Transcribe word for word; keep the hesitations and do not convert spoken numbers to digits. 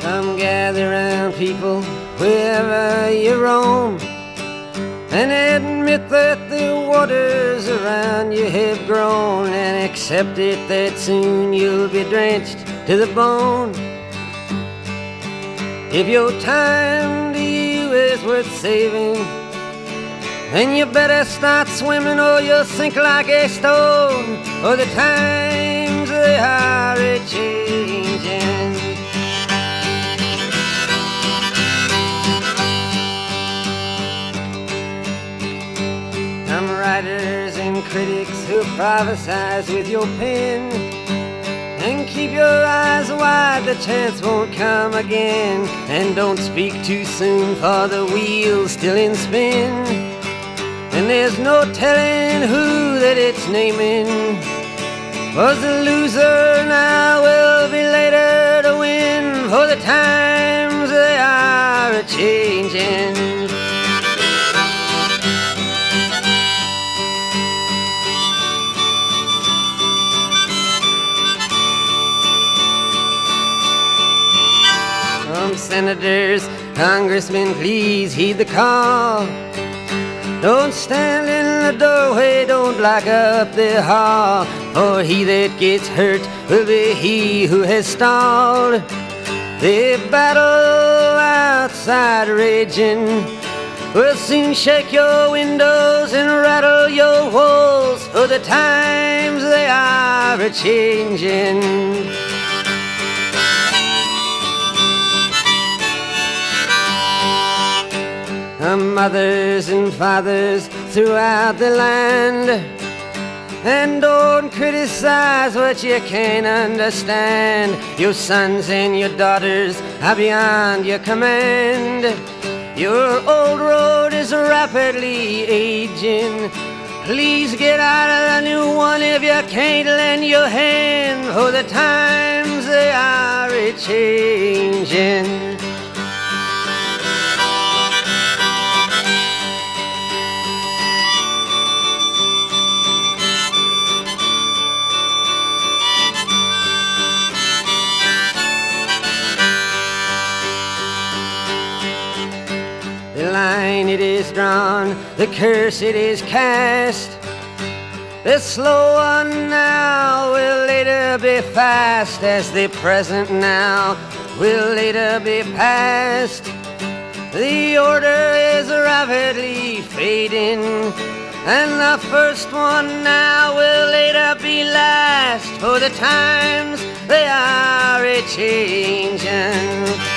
Come gather round, people, wherever you roam, and admit that the waters around you have grown, and accept it that soon you'll be drenched to the bone. If your time to you is worth saving, then you better start swimming or you'll sink like a stone, for the times they are a-changing. Some writers and critics who prophesize with your pen, and keep your eyes wide, the chance won't come again. And don't speak too soon, for the wheel's still in spin, and there's no telling who that it's naming. Was the loser now will be later to win, for the times they are a-changing. Some senators, congressmen, please heed the call. Don't stand in the doorway, don't block up the hall, for he that gets hurt will be he who has stalled. The battle outside raging will soon shake your windows and rattle your walls, for the times they are a-changing. Mothers and fathers throughout the land, and don't criticize what you can't understand. Your sons and your daughters are beyond your command. Your old road is rapidly aging. Please get out of the new one if you can't lend your hand, for the times they are a-changing. The line it is drawn, the curse it is cast. The slow one now will later be fast, as the present now will later be past. The order is rapidly fading, and the first one now will later be last, for the times they are a-changing.